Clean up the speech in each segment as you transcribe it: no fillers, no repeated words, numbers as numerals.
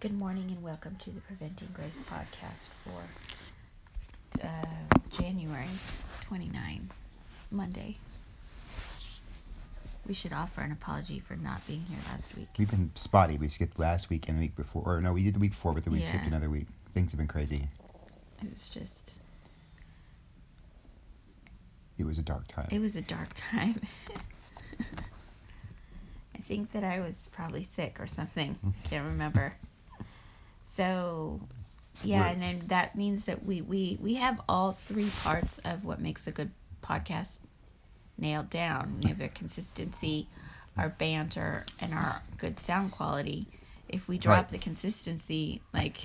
Good morning and welcome to the Preventing Grace podcast for January 29, Monday. We should offer an apology for not being here last week. We've been spotty. We skipped last week and the week before. Or no, we did the week before, but then we skipped another week. Things have been crazy. It was a dark time. I think that I was probably sick or something. Can't remember. So, and then that means that we have all three parts of what makes a good podcast nailed down. We have our consistency, our banter, and our good sound quality. If we drop the consistency,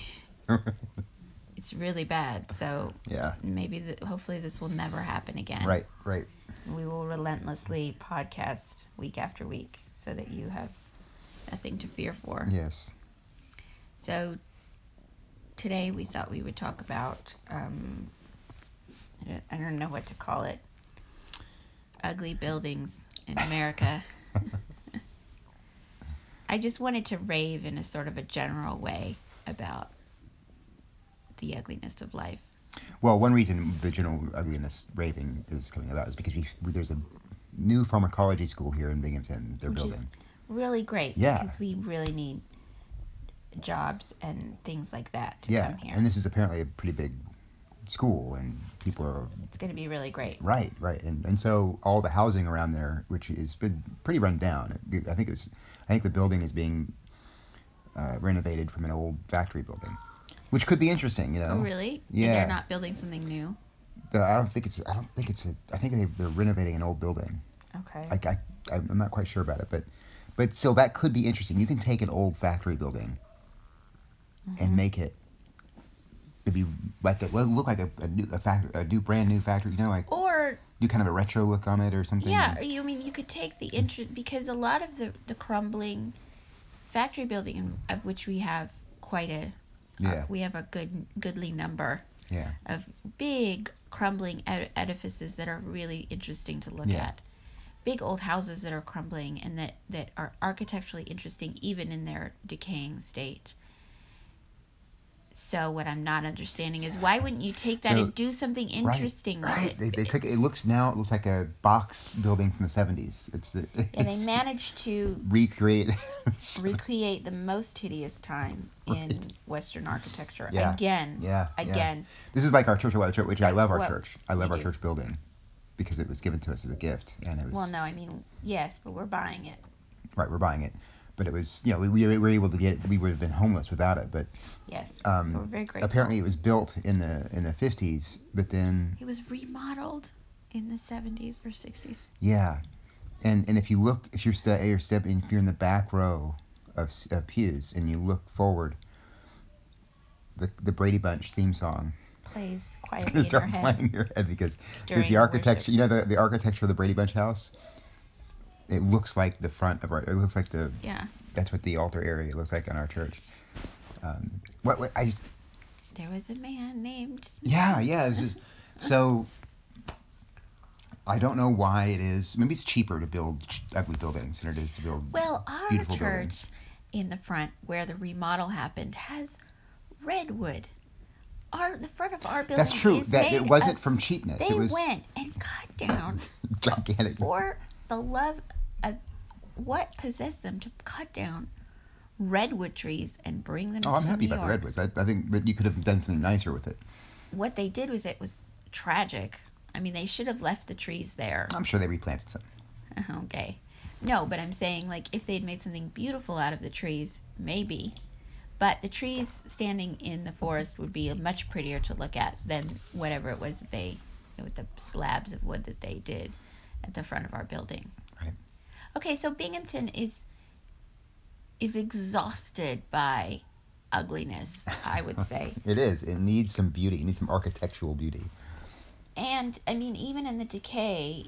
it's really bad. So hopefully this will never happen again. Right. We will relentlessly podcast week after week so that you have nothing to fear for. Yes. So today we thought we would talk about, I don't know what to call it, ugly buildings in America. I just wanted to rave in a sort of a general way about the ugliness of life. Well, one reason the general ugliness raving is coming about is because there's a new pharmacology school here in Binghamton they're building. Is really great. Yeah. Because we really need jobs and things like that to come here. And this is apparently a pretty big school and people are... It's going to be really great. Right. And so all the housing around there, which has been pretty run down, I think the building is being renovated from an old factory building, which could be interesting, you know. Oh, really? Yeah. And they're not building something new? I think they're renovating an old building. Okay. I'm not quite sure about it, but still that could be interesting. You can take an old factory building and make it to be look like a new brand new factory, you know, or do kind of a retro look on it or something. Yeah, you could take the interest, because a lot of the crumbling factory building, of which we have quite a we have a goodly number of big crumbling edifices that are really interesting to look at. Big old houses that are crumbling and that are architecturally interesting even in their decaying state. So what I'm not understanding is, why wouldn't you take that and do something interesting with it? They took it. It looks like a box building from the 70s. They managed to recreate the most hideous time in Western architecture. Again. This is like our church, which I love our church. I love our church building because it was given to us as a gift, and it was. Well, no, I mean, yes, but we're buying it. Right, we're buying it. But it was, we were able to get it. We would have been homeless without it. But yes, so we're very grateful. Apparently, it was built in the 50s, but then it was remodeled in the 70s or 60s. Yeah, and if you're in the back row of pews and you look forward, the Brady Bunch theme song plays quietly in your head. Playing in your head because the architecture. Worship. The architecture of the Brady Bunch house. It looks like the front of our. It looks like the. Yeah. That's what the altar area looks like on our church. There was a man named. Yeah. It's just, so. I don't know why it is. Maybe it's cheaper to build ugly buildings than it is to build. Well, our beautiful church buildings. In the front where the remodel happened has redwood. The front of our building. That's true. That it wasn't from cheapness. They went and cut down gigantic. For the love of what possessed them to cut down redwood trees and bring them to New York. I'm happy about the redwoods. I think that you could have done something nicer with it. What they did was, it was tragic. I mean, they should have left the trees there. I'm sure they replanted some. Okay. No, but I'm saying, if they'd made something beautiful out of the trees, maybe. But the trees standing in the forest would be much prettier to look at than whatever it was that with the slabs of wood that they did at the front of our building. Right. Okay, so Binghamton is exhausted by ugliness, I would say. It is. It needs some beauty. It needs some architectural beauty. And, I mean, even in the decay,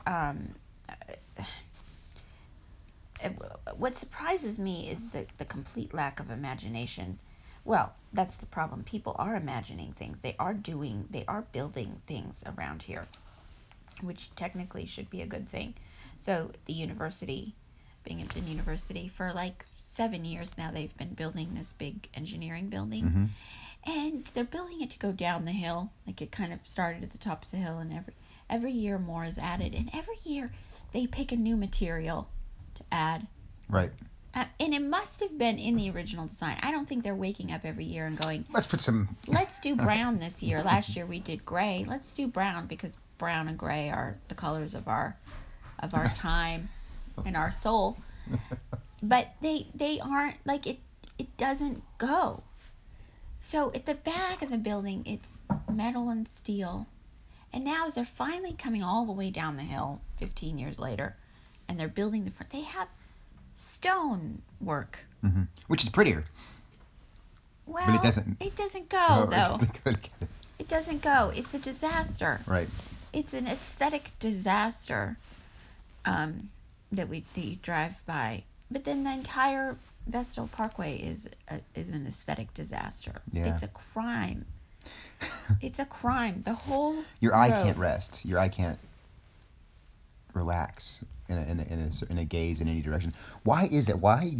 what surprises me is the complete lack of imagination. Well, that's the problem. People are imagining things. They are building things around here, which technically should be a good thing. So the university, Binghamton University, for 7 years now they've been building this big engineering building. And they're building it to go down the hill. Like, it kind of started at the top of the hill, and every year more is added. And every year they pick a new material to add. Right. And it must have been in the original design. I don't think they're waking up every year and going, let's do brown this year. Last year we did gray. Let's do brown, because brown and gray are the colors of our time and our soul. But they aren't, like, it doesn't go. So at the back of the building, it's metal and steel. And now as they're finally coming all the way down the hill 15 years later, and they're building the front, they have stone work. Which is prettier. Well, but it doesn't go, though. It doesn't go. It's a disaster. Right. It's an aesthetic disaster that you drive by. But then the entire Vestal Parkway is an aesthetic disaster. Yeah. It's a crime. It's a crime. The whole your eye can't rest. Your eye can't relax in a gaze in any direction. Why is it? Why?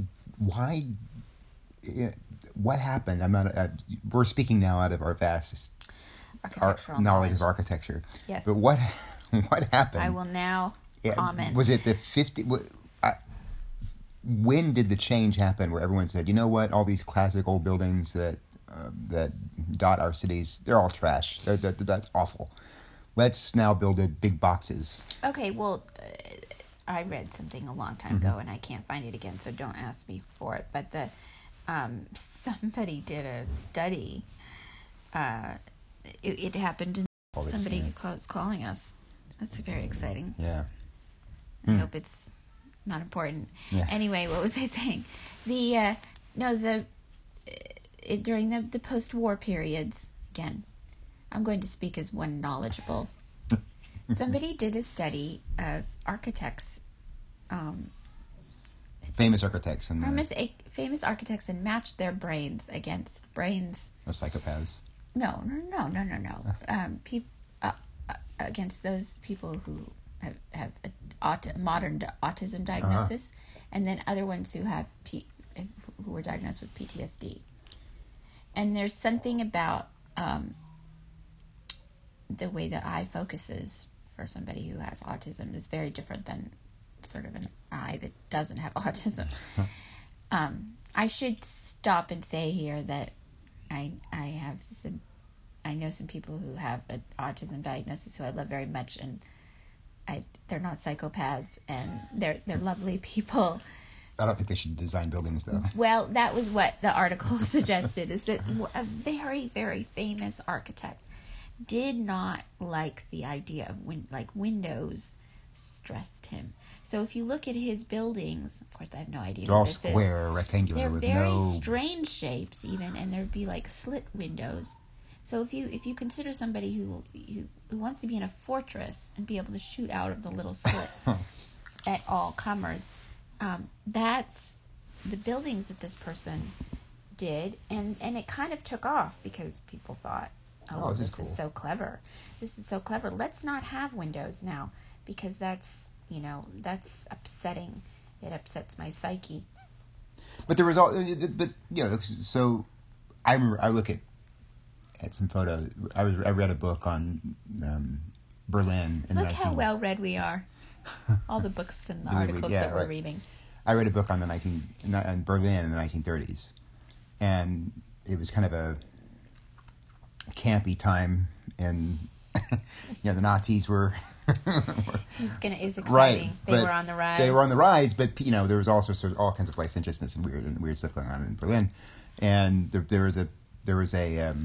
What happened? I'm not. We're speaking now out of our vast knowledge of architecture. Yes. But what happened? I will now comment. Was it the 50? When did the change happen where everyone said, you know what, all these classic old buildings that dot our cities, they're all trash. That's awful. Let's now build big boxes. Okay, well, I read something a long time ago, and I can't find it again, so don't ask me for it. But somebody did a study. It happened in somebody is calling us. That's very exciting. Yeah. I hope it's not important. Yeah. Anyway, what was I saying? During the post-war periods, again, I'm going to speak as one knowledgeable. Somebody did a study of architects. Famous architects. Famous architects, and matched their brains against brains of psychopaths. No. Against those people who have modern autism diagnosis, and then other ones who have who were diagnosed with PTSD. And there's something about the way the eye focuses for somebody who has autism is very different than sort of an eye that doesn't have autism. I should stop and say here that I know some people who have an autism diagnosis who I love very much, and they're not psychopaths, and they're lovely people. I don't think they should design buildings, though. Well, that was what the article suggested, is that a very, very famous architect did not like the idea of windows stressed him. So if you look at his buildings, of course I have no idea. They're all square, rectangular, they're with very strange shapes even, and there'd be like slit windows. So if you consider somebody who wants to be in a fortress and be able to shoot out of the little slit at all comers, that's the buildings that this person did, and it kind of took off because people thought, this is so clever. This is so clever. Let's not have windows now, because that's upsetting. It upsets my psyche. But the result, so I remember I look at some photos. I read a book on Berlin. Look how well read we are. All the books and the articles that we're reading. I read a book on Berlin in the 1930s, and it was kind of a campy time, and the Nazis were. It's exciting. Right, they were on the rise. They were on the rise, but there was also sort of all kinds of licentiousness and weird stuff going on in Berlin, and there was a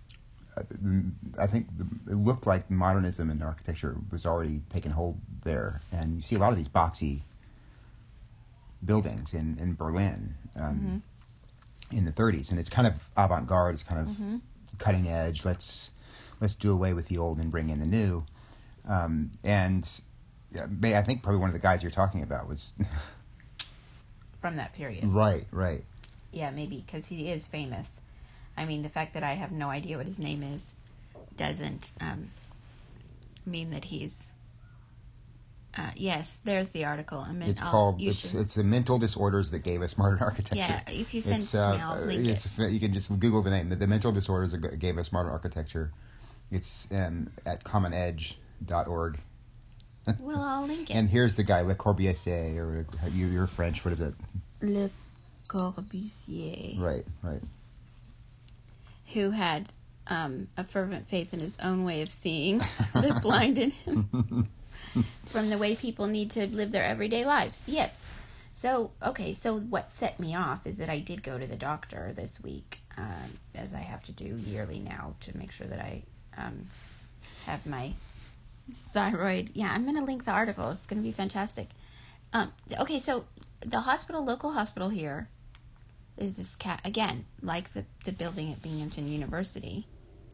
I think it looked like modernism in architecture was already taking hold there, and you see a lot of these boxy buildings in Berlin in the 30s, and it's kind of avant-garde. It's kind of cutting edge. Let's do away with the old and bring in the new. And I think probably one of the guys you're talking about was from that period. Right. Yeah, maybe, because he is famous. I mean, the fact that I have no idea what his name is doesn't mean that he's Yes, there's the article. It's called. It's the mental disorders that gave us modern architecture. Yeah, if you send it to me, I'll link it. You can just Google the name. The mental disorders that gave us modern architecture. It's at commonedge.org. Well, I'll link it. And here's the guy, Le Corbusier, or you're French. What is it? Le Corbusier. Right. Who had a fervent faith in his own way of seeing that blinded him from the way people need to live their everyday lives. Yes. So what set me off is that I did go to the doctor this week, as I have to do yearly now, to make sure that I have my thyroid. Yeah, I'm going to link the article. It's going to be fantastic. So the local hospital here is this again, like the building at Binghamton University.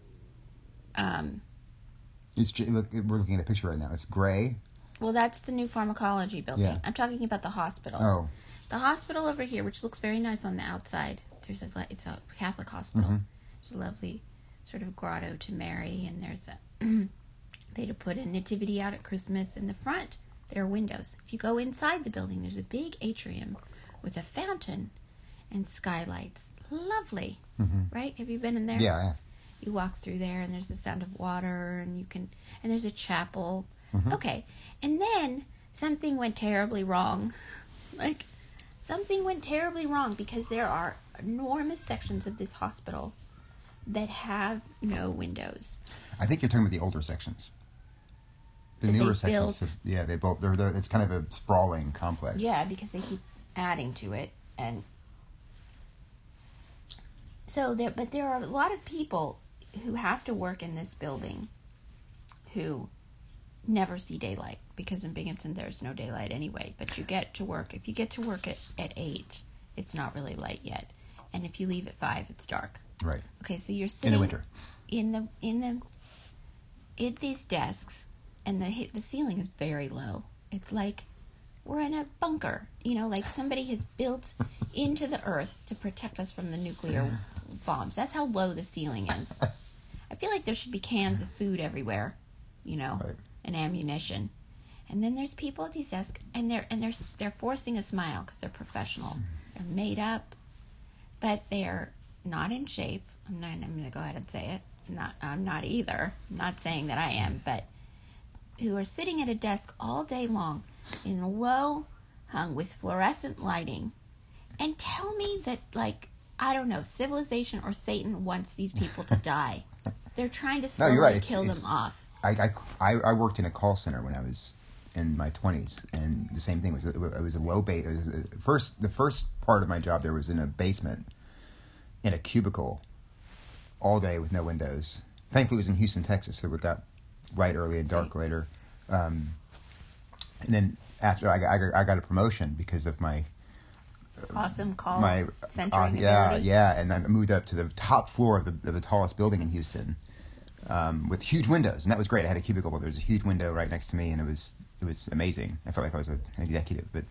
We're looking at a picture right now. It's gray. Well, that's the new pharmacology building. Yeah. I'm talking about the hospital. Oh. The hospital over here, which looks very nice on the outside. It's a Catholic hospital. Mm-hmm. It's a lovely sort of grotto to Mary, and there's they'd put a nativity out at Christmas. In the front, there are windows. If you go inside the building, there's a big atrium with a fountain and skylights. Lovely, right? Have you been in there? Yeah. You walk through there, and there's the sound of water, and there's a chapel. Mm-hmm. Okay, and then something went terribly wrong. Something went terribly wrong because there are enormous sections of this hospital that have no windows. I think you're talking about the older sections. The newer sections, it's kind of a sprawling complex. Yeah, because they keep adding to it, and so there are a lot of people who have to work in this building who never see daylight, because in Binghamton there's no daylight anyway. But you get to work. If you get to work at 8, it's not really light yet, and if you leave at 5, it's dark. Right. Okay, so you're sitting in the winter in these desks, and the ceiling is very low. It's like we're in a bunker, like somebody has built into the earth to protect us from the nuclear bombs. That's how low the ceiling is. I feel like there should be cans of food everywhere, right. And ammunition. And then there's people at these desks, and they're forcing a smile because they're professional. They're made up, but they're not in shape. I'm going to go ahead and say it. I'm not either. I'm not saying that I am, but who are sitting at a desk all day long in low hung with fluorescent lighting, and tell me that, I don't know, civilization or Satan wants these people to die. They're trying to slowly kill them off. I worked in a call center when I was in my 20s, and the same thing. It was a low base. The first part of my job there was in a basement, in a cubicle, all day with no windows. Thankfully, it was in Houston, Texas, so it got light early and dark later. And then after I got a promotion because of my awesome call center. And I moved up to the top floor of the tallest building in Houston, with huge windows, and that was great. I had a cubicle, but there was a huge window right next to me, and it was amazing. I felt like I was an executive, but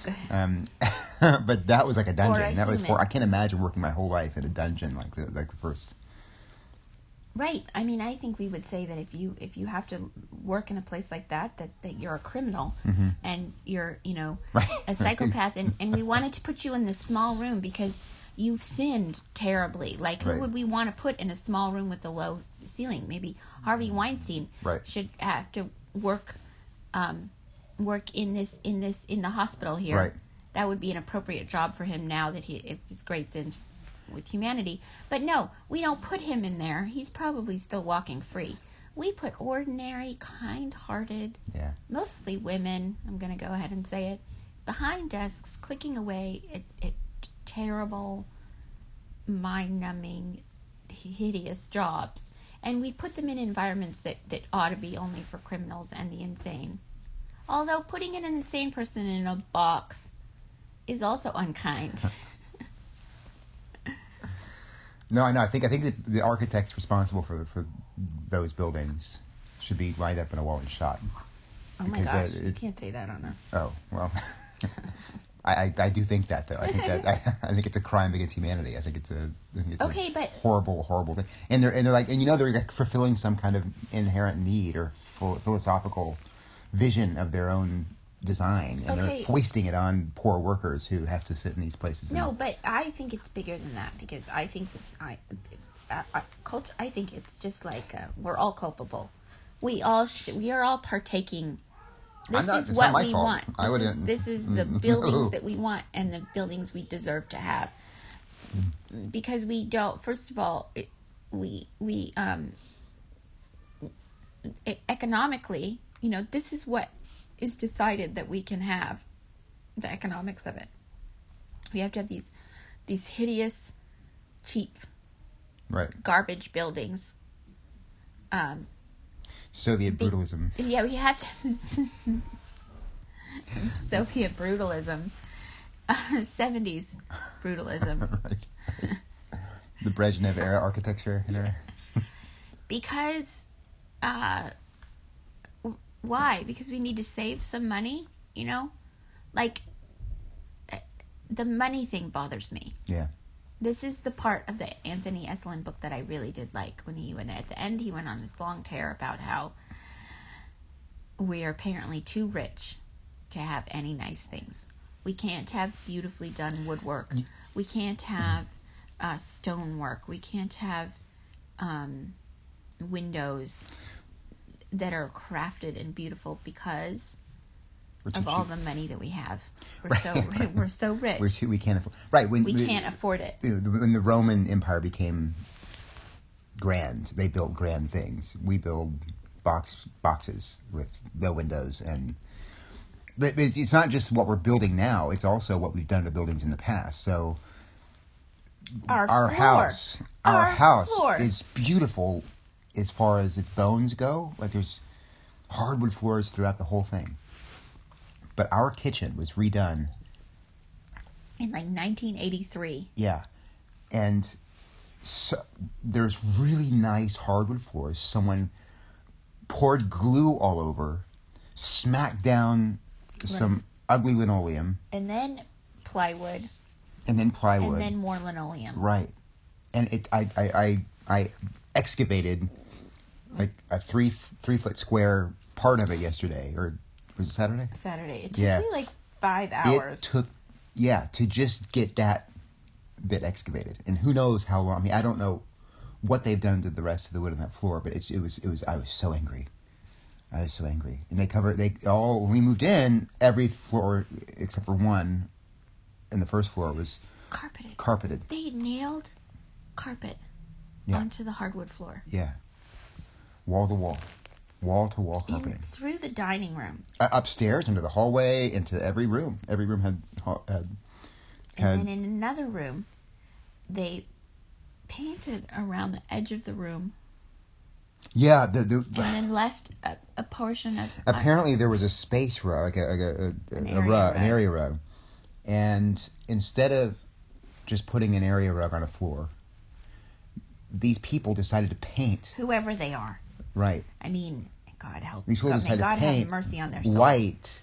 but that was like a dungeon. I can't imagine working my whole life in a dungeon like the first. Right. I mean, I think we would say that if you have to work in a place like that you're a criminal, and you're a psychopath, and we wanted to put you in this small room because you've sinned terribly. Who would we want to put in a small room with a low ceiling? Maybe Harvey Weinstein should have to work in the hospital here. Right. That would be an appropriate job for him now that if his great sins with humanity. But no, we don't put him in there. He's probably still walking free. We put ordinary, kind-hearted, mostly women, I'm going to go ahead and say it, behind desks, clicking away at terrible, mind-numbing, hideous jobs. And we put them in environments that ought to be only for criminals and the insane. Although putting an insane person in a box is also unkind. No, I know. I think that the architects responsible for those buildings should be lined up in a wall and shot. Oh my gosh, you can't say that on a... Oh, well. I do think that, though. I think it's a crime against humanity. I think it's a horrible, horrible thing. And they're like, they're like fulfilling some kind of inherent need or philosophical vision of their own design, and they're foisting it on poor workers who have to sit in these places. No, but I think it's bigger than that, because I think culture. I think it's just like we're all culpable. We are all partaking. This is what we want. This is the buildings that we want, and the buildings we deserve to have. Because we don't. First of all, economically, this is what is decided that we can have. The economics of it. We have to have these hideous, cheap, garbage buildings. Soviet brutalism. Yeah, we have to. Soviet brutalism. 70s brutalism. Right. The Brezhnev era architecture. Because, why? Because we need to save some money, Like, the money thing bothers me. Yeah. This is the part of the Anthony Esolen book that I really did like, when he went at the end. He went on this long tear about how we are apparently too rich to have any nice things. We can't have beautifully done woodwork. We can't have stonework. We can't have windows that are crafted and beautiful because of all the money that we have. We're so rich. We can't afford. Right. We can't afford it. When the Roman Empire became grand, they built grand things. We build boxes with no windows, but it's not just what we're building now. It's also what we've done to buildings in the past. So our house is beautiful as far as its bones go. Like, there's hardwood floors throughout the whole thing. But our kitchen was redone in like 1983. Yeah. And so there's really nice hardwood floors. Someone poured glue all over, smacked down some ugly linoleum. And then plywood. And then more linoleum. Right. And I excavated like a 3 foot square part of it yesterday, or was it Saturday? Saturday. It took me like 5 hours. It took, to just get that bit excavated. And who knows how long. I mean, I don't know what they've done to the rest of the wood on that floor, but it was. I was so angry. And when we moved in, every floor except for one in the first floor was carpeted. They nailed carpet onto the hardwood floor. Yeah. Wall to wall. Wall-to-wall carpeting. Through the dining room. Upstairs, into the hallway, into every room. Every room had... And then in another room, they painted around the edge of the room. Yeah. And then left a portion of... Apparently there was a space rug, an area rug. And instead of just putting an area rug on a floor, these people decided to paint... Whoever they are. Right. I mean, God help. These people decided to paint have mercy on their souls. White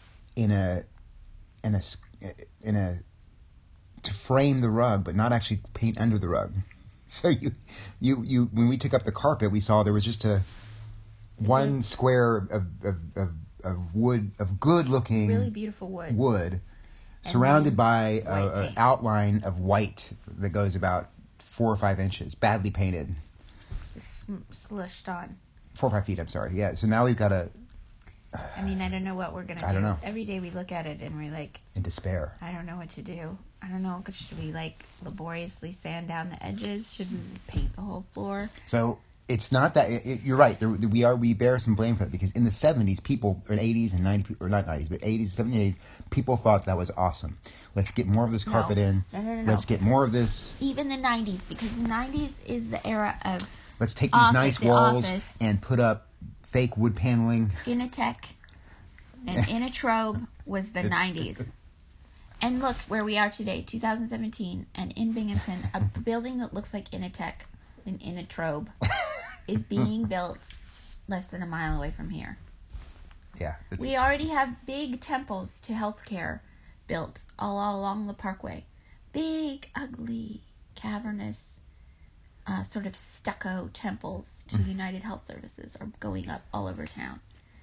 to frame the rug, but not actually paint under the rug. So you when we took up the carpet, we saw there was just one square of wood, of good looking, really beautiful wood, surrounded by an outline of white that goes about 4 or 5 inches, badly painted. Slushed on. 4 or 5 feet, I'm sorry. Yeah, so now we've got to... I mean, I don't know what we're going to do. I don't know. Every day we look at it and we're like... in despair. I don't know what to do. I don't know. Should we, laboriously sand down the edges? Should we paint the whole floor? So, it's not that... you're right. We bear some blame for it, because in the 70s, people... or 80s and 90s... or not 90s, but 80s, 70s, people thought that was awesome. Let's get more of this carpet in. No. Let's get more of this... Even the 90s, because the 90s is the era of... Let's take these nice walls and put up fake wood paneling. Initech and Inatrobe was the 90s. And look where we are today, 2017, and in Binghamton, a building that looks like Initech and Inatrobe is being built less than a mile away from here. Yeah. We already have big temples to healthcare built all along the parkway. Big, ugly, cavernous... sort of stucco temples to United Health Services are going up all over town.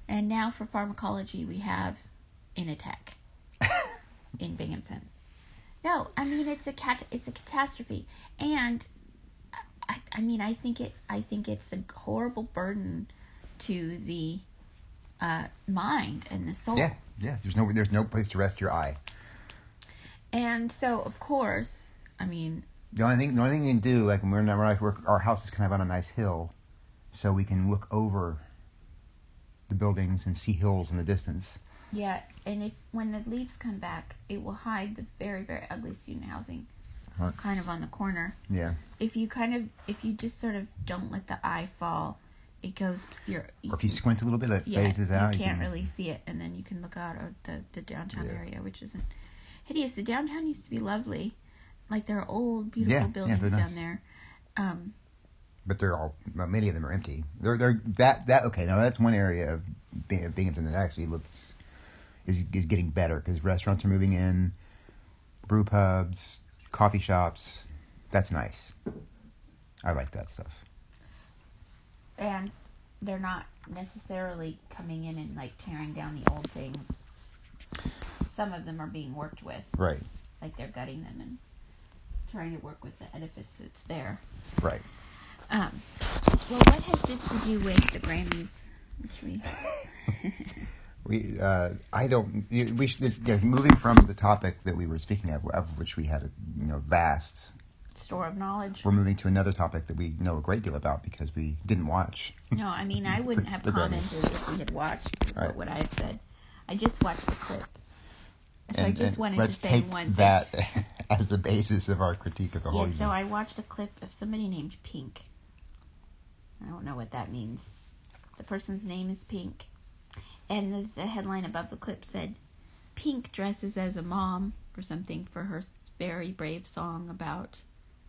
And now for pharmacology, we have Initech in Binghamton. No, I mean it's a catastrophe, and I think it's a horrible burden to the mind and the soul. Yeah. There's no place to rest your eye. And so, of course, I mean, the only thing you can do, like when our house is kind of on a nice hill, so we can look over the buildings and see hills in the distance. Yeah, and when the leaves come back, it will hide the very, very ugly student housing, kind of on the corner. Yeah. If you just sort of don't let the eye fall, it goes. Or if you squint a little bit, it phases out. You can't really see it, and then you can look out at the downtown area, which isn't hideous. The downtown used to be lovely, like there are old, beautiful buildings down there. But many of them are empty. Okay. Now that's one area of Binghamton that actually is getting better because restaurants are moving in, brew pubs, coffee shops. That's nice. I like that stuff. And they're not necessarily coming in and like tearing down the old things. Some of them are being worked with. Right. Like they're gutting them and trying to work with the edifice that's there. Right. Well, what has this to do with the Grammys? We should, moving from the topic that we were speaking of which we had a vast store of knowledge. We're moving to another topic that we know a great deal about because we didn't watch. No, I mean, I wouldn't have commented if we had watched what I had said. I just watched the clip. So I just wanted to say one thing. Let's take that as the basis of our critique of the whole evening. So I watched a clip of somebody named Pink. I don't know what that means. The person's name is Pink. And the headline above the clip said, Pink dresses as a mom or something for her very brave song about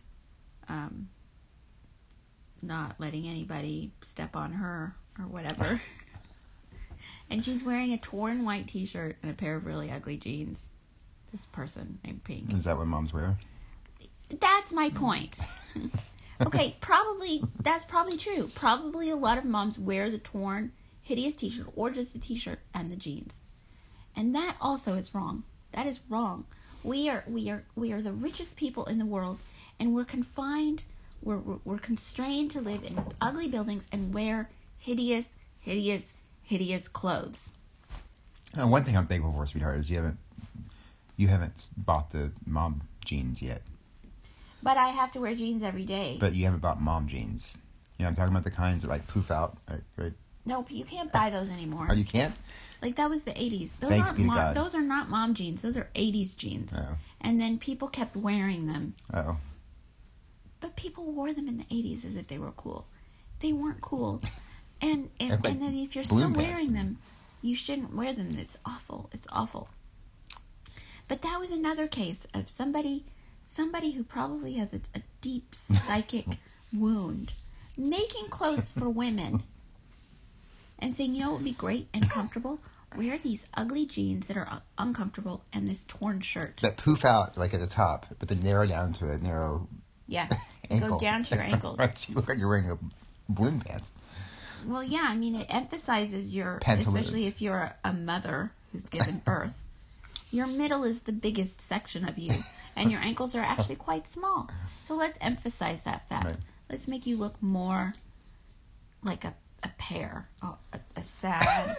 not letting anybody step on her or whatever. And she's wearing a torn white t-shirt and a pair of really ugly jeans. This person named Pink. Is that what moms wear? That's my point. Okay, that's probably true. Probably a lot of moms wear the torn, hideous t-shirt or just the t-shirt and the jeans. And that also is wrong. That is wrong. We are the richest people in the world, and we're confined, we're constrained to live in ugly buildings and wear hideous clothes. One thing I'm thankful for, sweetheart, is you haven't bought the mom jeans yet. But I have to wear jeans every day. But you haven't bought mom jeans. I'm talking about the kinds that poof out, right? No, but you can't buy those anymore. Oh, you can't? Like that was the 80s. Thanks be to God. Those are not mom jeans. Those are 80s jeans. Oh. And then people kept wearing them. Oh. But people wore them in the 80s as if they were cool. They weren't cool. And then if you're still wearing them, you shouldn't wear them. It's awful. It's awful. But that was another case of somebody who probably has a deep psychic wound making clothes for women and saying, what would be great and comfortable? Wear these ugly jeans that are uncomfortable and this torn shirt. That poof out at the top, but then narrow down to a narrow ankle. Go down to your ankles. Right, so you look like you're wearing balloon pants. Well, yeah, I mean, it emphasizes especially if you're a mother who's given birth, your middle is the biggest section of you, and your ankles are actually quite small. So let's emphasize that fact. Right. Let's make you look more like a pear, a sad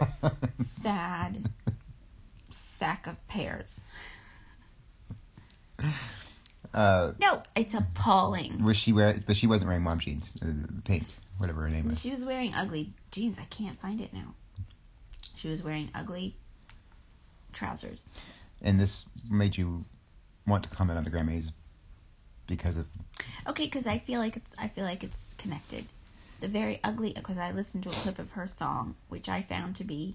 sack of pears. No, it's appalling. But she wasn't wearing mom jeans, pink, whatever her name was. She was wearing ugly jeans. I can't find it now. She was wearing ugly trousers. And this made you want to comment on the Grammys because of... Okay, because I feel like it's connected. The very ugly, because I listened to a clip of her song, which I found to be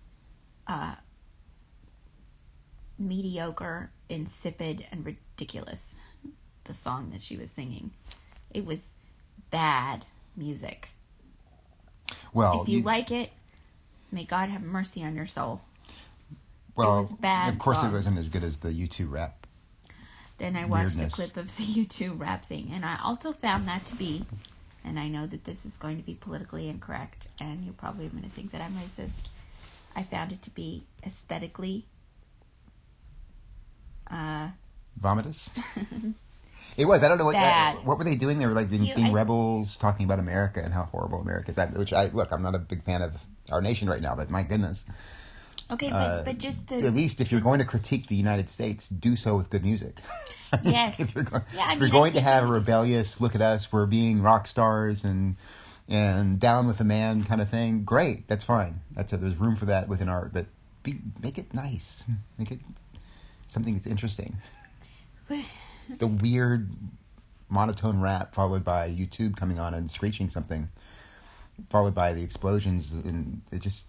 mediocre, insipid, and ridiculous. The song that she was singing, it was bad music. Well, if you like it, may God have mercy on your soul. Well, it was bad. Of course, song. It wasn't as good as the U2 rap. Then I watched a clip of the U2 rap thing, and I also found that to be, and I know that this is going to be politically incorrect, and you're probably going to think that I'm racist, I found it to be aesthetically vomitous. It was. I don't know what were they doing. They were like being rebels, talking about America and how horrible America is. I'm not a big fan of our nation right now, but my goodness. Okay, but just at least if you're going to critique the United States, do so with good music. Yes. If you're going to have a rebellious look at us, we're being rock stars and down with the man kind of thing. Great, that's fine. There's room for that within art, but make it nice. Make it something that's interesting. The weird monotone rap followed by YouTube coming on and screeching something, followed by the explosions, and it just.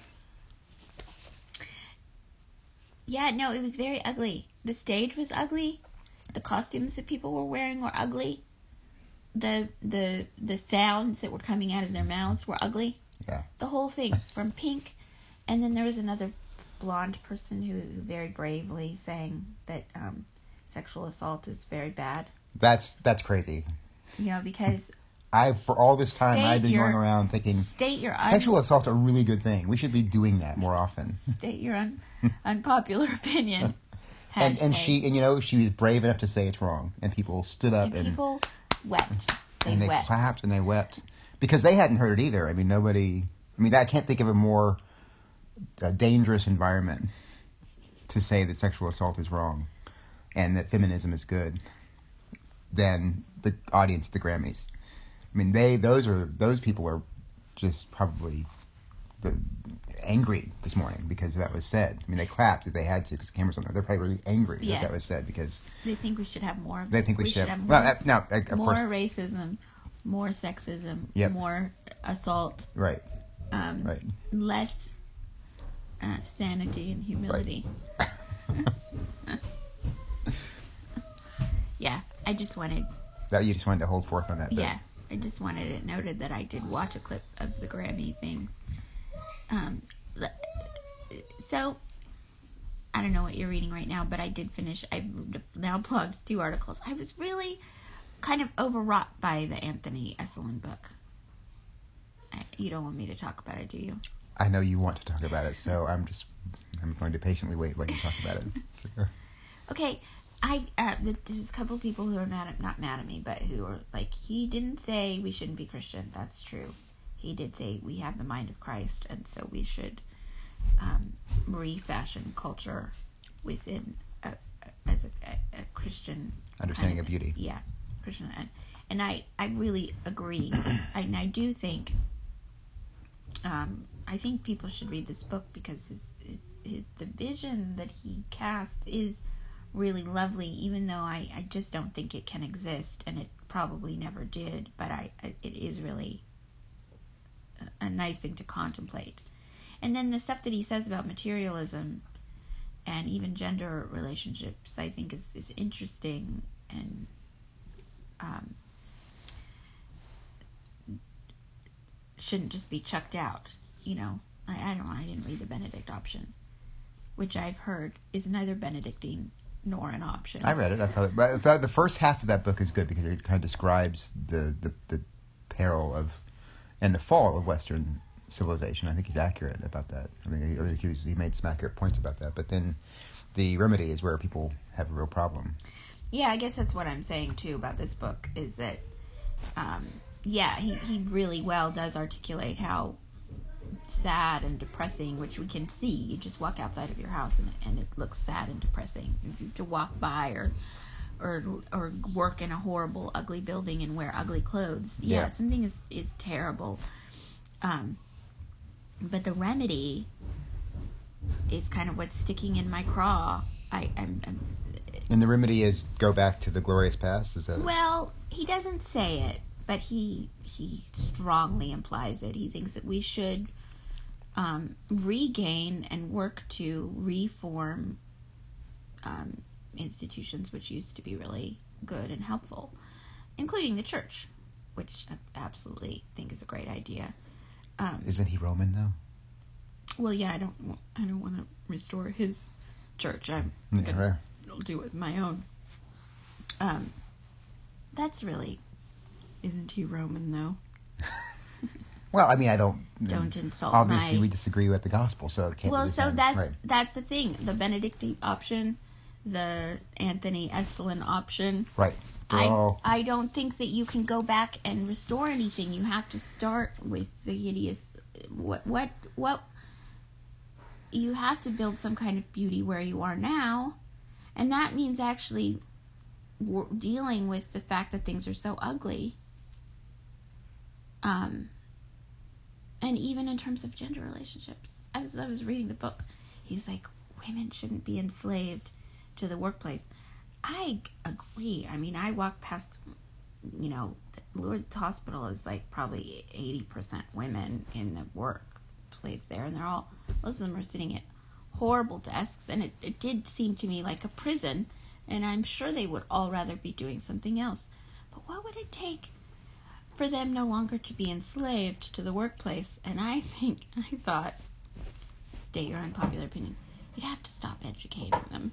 Yeah, no, it was very ugly. The stage was ugly. The costumes that people were wearing were ugly. The sounds that were coming out of their mouths were ugly. Yeah. The whole thing, from Pink, and then there was another blonde person who very bravely sang that sexual assault is very bad. That's crazy. Because for all this time I've been going around thinking sexual assault's a really good thing. We should be doing that more often. State your unpopular opinion. and she was brave enough to say it's wrong, and people stood up and people wept. They clapped and they wept because they hadn't heard it either. I mean, nobody. I mean, I can't think of a more dangerous environment to say that sexual assault is wrong and that feminism is good than the audience at the Grammys. I mean, those people are just probably angry this morning because that was said. I mean, they clapped if they had to because the camera's on there. They're probably really angry that was said because they think we should have more. They think we should have more. Well, no, of more course. Racism, more sexism, more assault. Right. Right. Less sanity and humility. Right. Yeah, I just wanted. You just wanted to hold forth on that. Yeah, I just wanted it noted that I did watch a clip of the Grammy things. So, I don't know what you're reading right now, but I did finish. I've now plugged 2 articles. I was really kind of overwrought by the Anthony Esolen book. You don't want me to talk about it, do you? I know you want to talk about it, so I'm going to patiently wait while you talk about it. So. Okay, there's a couple of people who are not mad at me, but who are like, he didn't say we shouldn't be Christian. That's true. He did say we have the mind of Christ, and so we should refashion culture within as a Christian understanding of beauty. Yeah, Christian, and I really agree. I do think I think people should read this book because the vision that he casts is really lovely, even though I just don't think it can exist, and it probably never did. But it is really a nice thing to contemplate. And then the stuff that he says about materialism and even gender relationships, I think is interesting and shouldn't just be chucked out. I don't know. I didn't read the Benedict option, which I've heard is neither Benedictine nor an option. I read it. I thought the first half of that book is good because it kind of describes the peril of and the fall of Western civilization. I think he's accurate about that. I mean, he made some accurate points about that. But then the remedy is where people have a real problem. Yeah, I guess that's what I'm saying too about this book is that, he really well does articulate how sad and depressing, which we can see. You just walk outside of your house and it looks sad and depressing. If you have to walk by or work in a horrible, ugly building and wear ugly clothes, something is terrible. But the remedy is kind of what's sticking in my craw. And the remedy is go back to the glorious past? Is that Well, he doesn't say it, but he strongly implies it. He thinks that we should regain and work to reform institutions which used to be really good and helpful, including the church, which I absolutely think is a great idea. Isn't he Roman though? Well, yeah, I don't want to restore his church. I'll do it with my own. That's really, isn't he Roman though? Well, I mean, I don't insult. Obviously, we disagree with the gospel, so it can't. Well, be the so same. that's the thing. The Benedictine option, the Anthony Esolen option. Right. I don't think that you can go back and restore anything. You have to start with the hideous. What? You have to build some kind of beauty where you are now, and that means actually dealing with the fact that things are so ugly. And even in terms of gender relationships, I was reading the book. He's like, women shouldn't be enslaved to the workplace. I agree. I mean, I walk past, the Lourdes Hospital is like probably 80% women in the workplace there, and most of them are sitting at horrible desks, and it did seem to me like a prison, and I'm sure they would all rather be doing something else. But what would it take for them no longer to be enslaved to the workplace? And I thought, state your unpopular opinion, you'd have to stop educating them.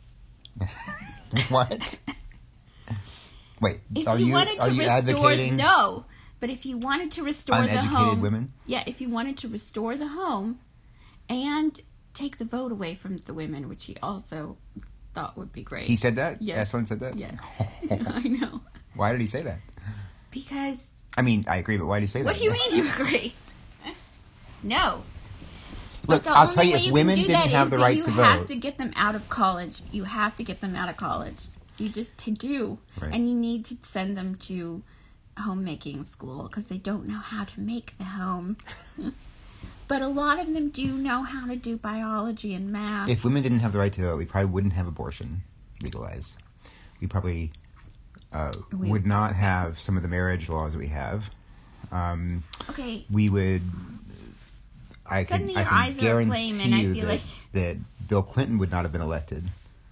What? Wait, are you advocating? No, but if you wanted to restore the home, uneducated women? Yeah, if you wanted to restore the home and take the vote away from the women, which he also thought would be great. He said that? Yes. Esolen said that? Yeah. I know. Why did he say that? Because... I mean, I agree, but why did he say that? What do you mean you agree? No. Look, I'll tell you, if women didn't have the right to vote... You have to get them out of college. You have to get them out of college. You just do. Right. And you need to send them to homemaking school because they don't know how to make the home. But a lot of them do know how to do biology and math. If women didn't have the right to vote, we probably wouldn't have abortion legalized. We probably would not have some of the marriage laws that we have. Okay. We would... I can guarantee you that Bill Clinton would not have been elected.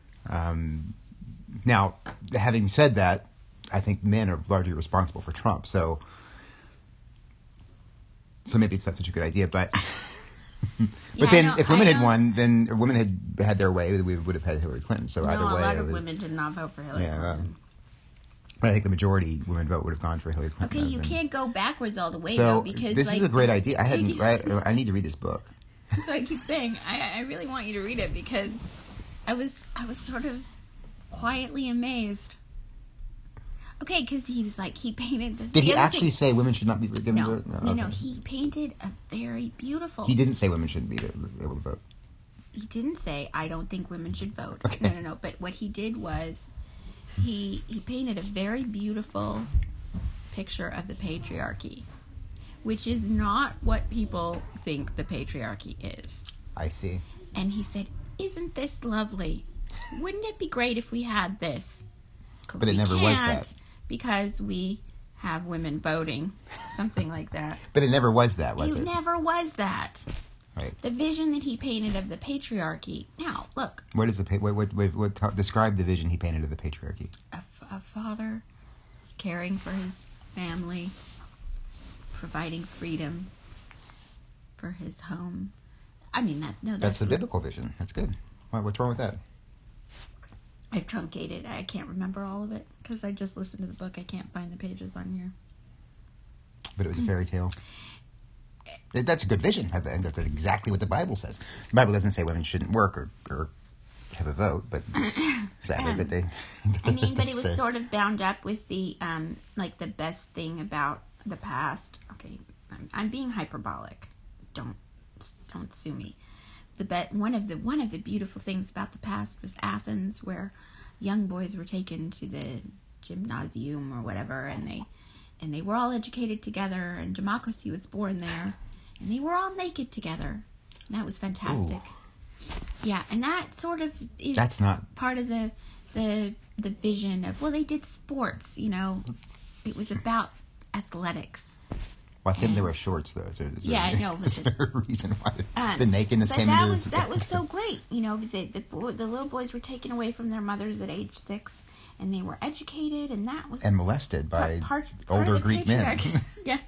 Now, having said that, I think men are largely responsible for Trump. So maybe it's not such a good idea. But if women had won, then women had their way, we would have had Hillary Clinton. So either way, a lot of women did not vote for Hillary Clinton. But I think the majority women vote would have gone for Hillary Clinton. Okay, you can't go backwards all the way though, because this is a great idea. I need to read this book. That's what I keep saying. I really want you to read it because I was sort of quietly amazed. Okay, because he was like, he painted this. Did he actually say women should not be given vote? No, he painted a very beautiful... He didn't say women shouldn't be able to vote. He didn't say, I don't think women should vote. Okay. No. But what he did was, he painted a very beautiful picture of the patriarchy, which is not what people think the patriarchy is. I see. And he said, isn't this lovely? Wouldn't it be great if we had this? But it never was that. Because we have women voting, something like that. But it never was that, was it? It never was that. Right. The vision that he painted of the patriarchy. Now, look. What is describe the vision he painted of the patriarchy? A father caring for his family, providing freedom for his home. I mean, that's the biblical vision. That's good. What's wrong with that? I've truncated. I can't remember all of it because I just listened to the book. I can't find the pages on here. But it was a fairy tale. That's a good vision. I think that's exactly what the Bible says. The Bible doesn't say women shouldn't work or have a vote, but sadly, but they. But it was sort of bound up with the like the best thing about the past. Okay, I'm being hyperbolic. Don't sue me. One of the beautiful things about the past was Athens, where young boys were taken to the gymnasium or whatever, and they were all educated together, and democracy was born there, and they were all naked together. And that was fantastic. Ooh. Yeah, and that sort of is that's not part of the vision of, well, they did sports, it was about athletics. Well, I think there were shorts, though. I know. Is there a reason why the nakedness came into this? That was so great. The little boys were taken away from their mothers at age 6, and they were educated, and that was... And molested by older Greek men. Yeah.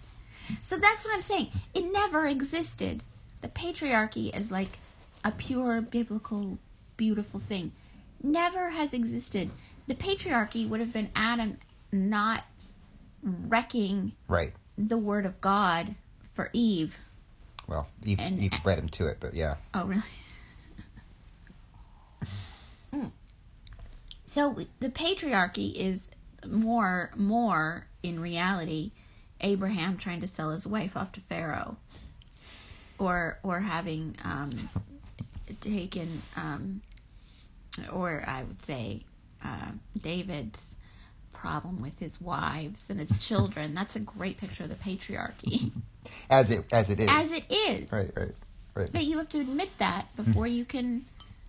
So that's what I'm saying. It never existed. The patriarchy is like a pure, biblical, beautiful thing. Never has existed. The patriarchy would have been Adam not wrecking... Right. the word of God for Eve. Well, Eve bred him to it, but yeah. Oh, really? So the patriarchy is more in reality Abraham trying to sell his wife off to Pharaoh, or having taken, or I would say David's problem with his wives and his children. That's a great picture of the patriarchy. As it is. As it is. Right. But you have to admit that before you can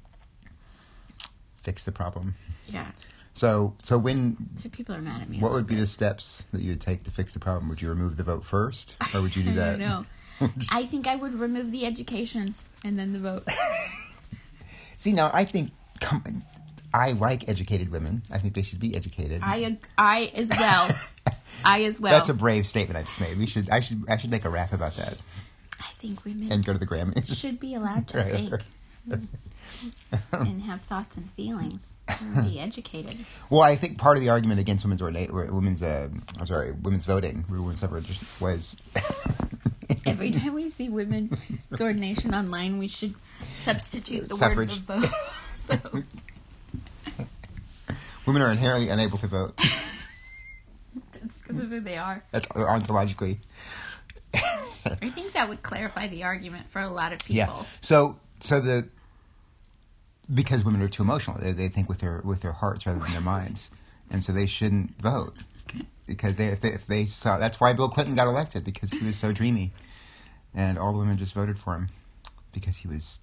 fix the problem. Yeah. So people are mad at me. What would be the steps that you would take to fix the problem? Would you remove the vote first, or would you do that? I don't know. I think I would remove the education and then the vote. See, now I think I like educated women. I think they should be educated. I as well. That's a brave statement I just made. I should make a rap about that. I think women and go to the Grammys. Should be allowed to think and have thoughts and feelings and be educated. Well, I think part of the argument against women's voting, women's suffrage, was every time we see women's ordination online, we should substitute the suffrage. Word for vote. Women are inherently unable to vote. That's because of who they are. That's ontologically. I think that would clarify the argument for a lot of people. Yeah. So because women are too emotional, they think with their hearts rather than their minds, and so they shouldn't vote because if they saw, that's why Bill Clinton got elected, because he was so dreamy, and all the women just voted for him because he was.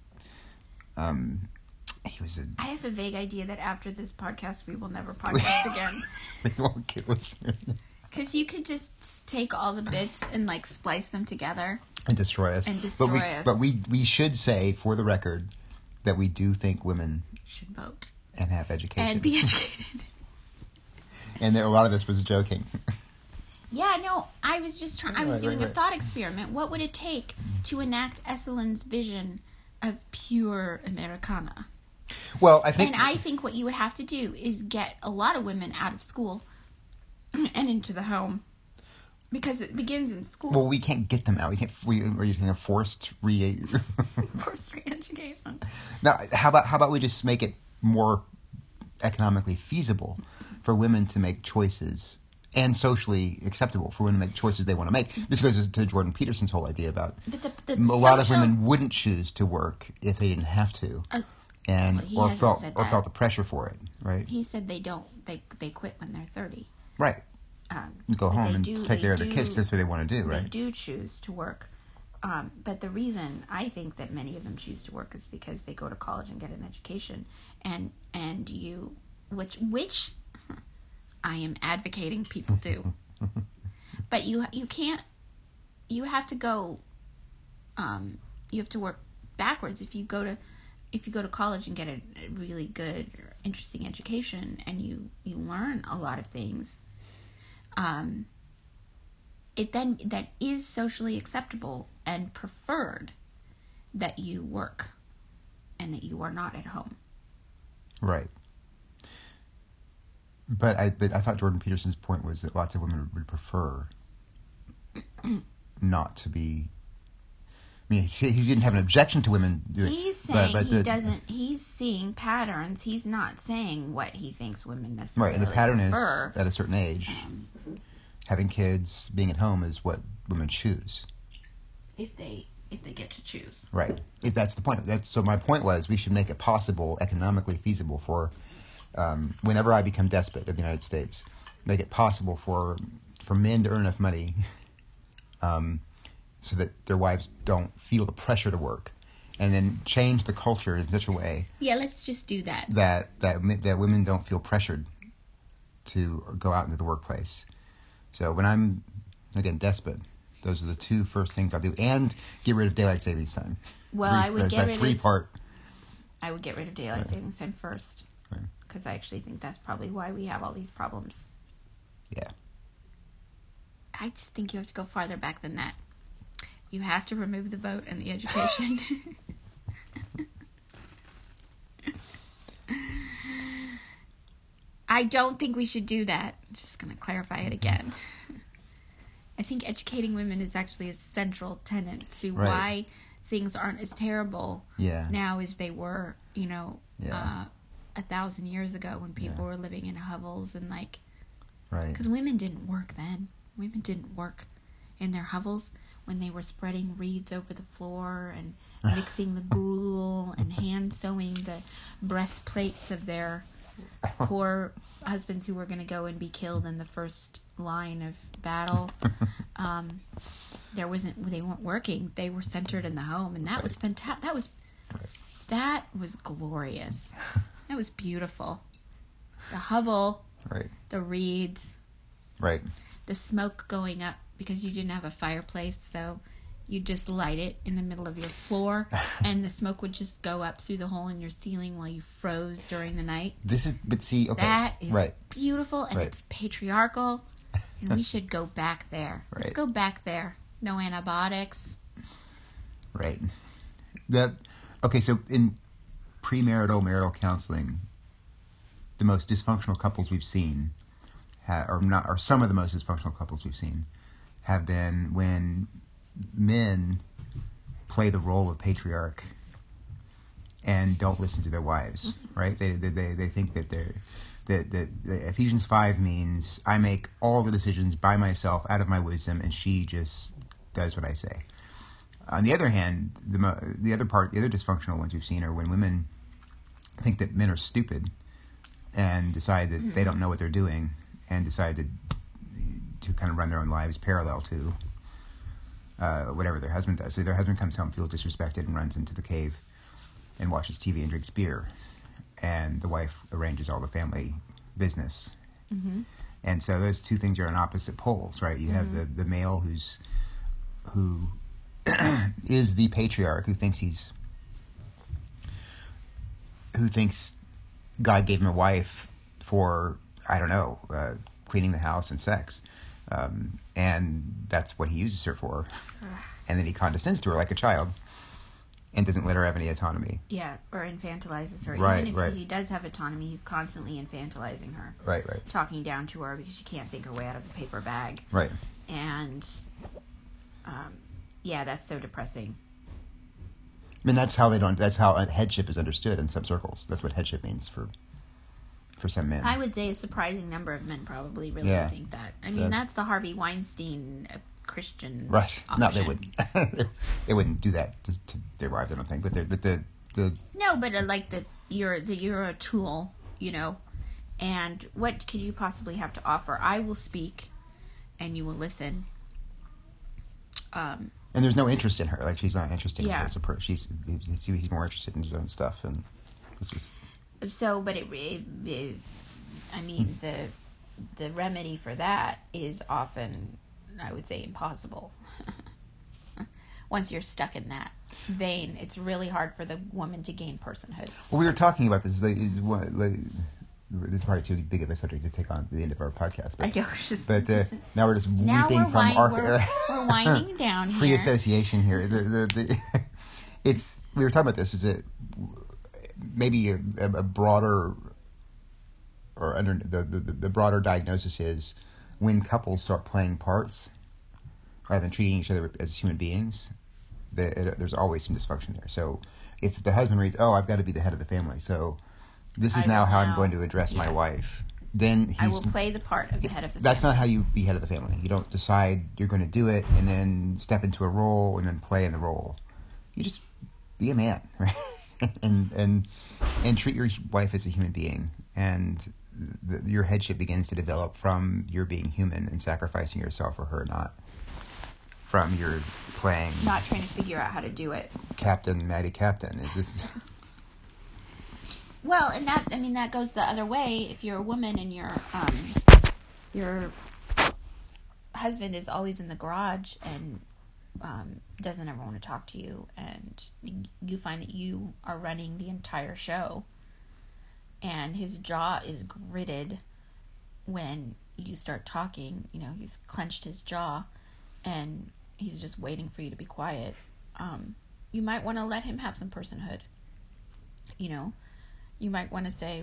I have a vague idea that after this podcast we will never podcast again. We won't get listeners. Because you could just take all the bits and splice them together and destroy us. But we should say, for the record, that we do think women should vote and have education and be educated. And a lot of this was joking. Yeah, no, I was just trying. I was doing a thought experiment. What would it take to enact Esalen vision of pure Americana? Well, I think what you would have to do is get a lot of women out of school and into the home, because it begins in school. Well, we can't get them out. Are you taking a forced re-education? Now, how about we just make it more economically feasible for women to make choices, and socially acceptable for women to make choices they want to make. This goes to Jordan Peterson's whole idea about a lot of women wouldn't choose to work if they didn't have to, or felt the pressure for it. Right? He said they don't. They quit when they're 30. Right. Go home and take care of their kids. That's what they want to do, right? They do choose to work. But the reason I think that many of them choose to work is because they go to college and get an education, which I am advocating people do. But you can't. You have to go. You have to work backwards. If you go to college and get a really good or interesting education, and you learn a lot of things, that is socially acceptable and preferred that you work and that you are not at home. Right. But I thought Jordan Peterson's point was that lots of women would prefer not to be. I mean, he didn't have an objection to women doing. He's saying He's seeing patterns. He's not saying what he thinks women necessarily right, and the pattern prefer. Is at a certain age, having kids, being at home is what women choose. If they get to choose. Right. That's the point. So my point was we should make it possible, economically feasible for, whenever I become despot of the United States, make it possible for men to earn enough money. So that their wives don't feel the pressure to work, and then change the culture in such a way. Yeah, let's just do that. That women don't feel pressured to go out into the workplace. So when I'm, again, despot, those are the two first things I'll do, and get rid of daylight savings time. Well, I would get rid of daylight right. savings time first, because I actually think that's probably why we have all these problems. Yeah. I just think you have to go farther back than that. You have to remove the vote and the education. I don't think we should do that. I'm just going to clarify it again. I think educating women is actually a central tenet to why things aren't as terrible now as they were, 1,000 years ago when people were living in hovels and like, because women didn't work then. Women didn't work in their hovels when they were spreading reeds over the floor and mixing the gruel and hand sewing the breastplates of their poor husbands who were going to go and be killed in the first line of battle. They weren't working. They were centered in the home, and that was fantastic. That was glorious. That was beautiful. The hovel, the reeds, the smoke going up because you didn't have a fireplace, so you just light it in the middle of your floor, and the smoke would just go up through the hole in your ceiling while you froze during the night. That is beautiful, and it's patriarchal, and we should go back there. Let's go back there. No antibiotics. Right. So in premarital, marital counseling, the most dysfunctional couples we've seen, or some of the most dysfunctional couples we've seen, have been when men play the role of patriarch and don't listen to their wives, right? They think that that Ephesians 5 means I make all the decisions by myself out of my wisdom, and she just does what I say. On the other hand, the other dysfunctional ones we've seen are when women think that men are stupid and decide that they don't know what they're doing and decide to kind of run their own lives parallel to whatever their husband does. So their husband comes home, feels disrespected, and runs into the cave and watches TV and drinks beer. And the wife arranges all the family business. Mm-hmm. And so those two things are on opposite poles, right? You have the male who is the patriarch, who thinks God gave him a wife for, I don't know, cleaning the house and sex. And that's what he uses her for. And then he condescends to her like a child and doesn't let her have any autonomy. Yeah, or infantilizes her. Right, Even if he does have autonomy, he's constantly infantilizing her. Right. Talking down to her because she can't think her way out of the paper bag. Right. And, that's so depressing. I mean, that's how headship is understood in some circles. That's what headship means for some men. I would say a surprising number of men probably really think that. I mean, that's the Harvey Weinstein Christian option. No, they wouldn't. They wouldn't do that to their wives, I don't think. No, but you're a tool, and what could you possibly have to offer? I will speak, and you will listen. And there's no interest in her. Like, she's not interested in her as a person. He's more interested in his own stuff, and this is. So, but the remedy for that is often, I would say, impossible. Once you're stuck in that vein, it's really hard for the woman to gain personhood. Well, we were talking about this. This is probably too big of a subject to take on at the end of our podcast. But, now we're just leaping from we're winding down free here. association here. We were talking about this. Is it maybe a broader, or under the broader diagnosis is when couples start playing parts rather than treating each other as human beings, there's always some dysfunction there. So if the husband reads, I've got to be the head of the family, so this is now how I'm going to address my wife, then I will play the part of the head of the family. That's not how you be head of the family. You don't decide you're going to do it and then step into a role and then play in the role. You just be a man, right? and treat your wife as a human being, and your headship begins to develop from your being human and sacrificing yourself for her, not from your playing. Not trying to figure out how to do it. Captain, Maddie Captain. Well, and that goes the other way. If you're a woman and your husband is always in the garage and doesn't ever want to talk to you, and you find that you are running the entire show, and his jaw is gritted when you start talking, he's clenched his jaw and he's just waiting for you to be quiet, you might want to let him have some personhood. You might want to say,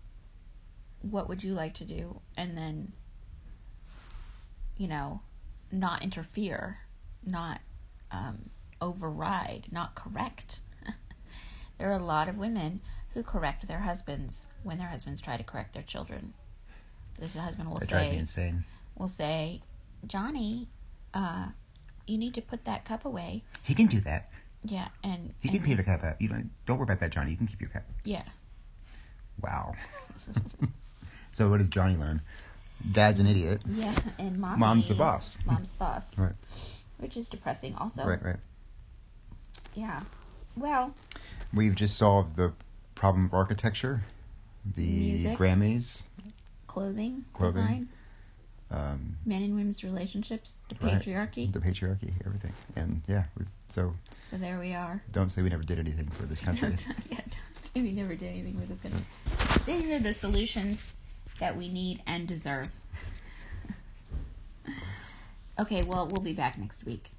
what would you like to do? And then, not interfere, not override, not correct. There are a lot of women who correct their husbands when their husbands try to correct their children. The husband will drives me insane. Will say, Johnny, you need to put that cup away. He can do that. Yeah, and he can keep the cup up. You don't worry about that, Johnny. You can keep your cup. Yeah. Wow. So what does Johnny learn? Dad's an idiot. Yeah, and Mom's the boss. Mom's boss. Right. Which is depressing also. Right. Yeah. Well. We've just solved the problem of architecture, the music, Grammys. Clothing. Design. Men and women's relationships. The patriarchy. The patriarchy, everything. And so there we are. Don't say we never did anything for this country. Don't say we never did anything for this country. These are the solutions that we need and deserve. Okay, well, we'll be back next week.